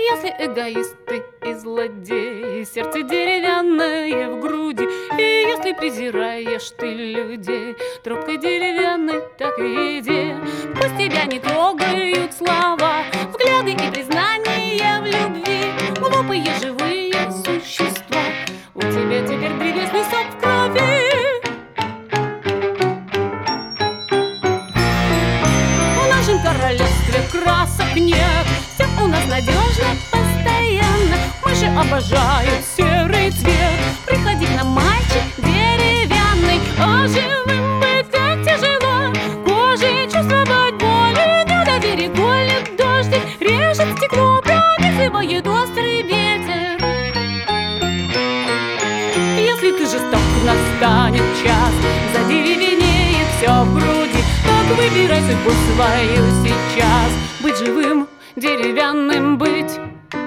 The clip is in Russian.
Если эгоист ты и злодей, сердце деревянное в груди, и если презираешь ты людей трубкой деревянной, так и иди. Пусть тебя не трогают слова, взгляды и признания в любви, глупые живые существа. У тебя теперь древесный сок в крови. В нашем королевстве красок нет, все у нас надежно, постоянно. Мыши обожают серый цвет. Приходи к нам, мальчик деревянный, а живым быть так тяжело. Кожей чувствовать боли, недоверие колет дождик, режет стекло, пронизывает острый ветер. Если ты жесток, настанет час, задеревенеет все в груди, так выбирай судьбу свою сейчас. Быть живым, деревянным быть.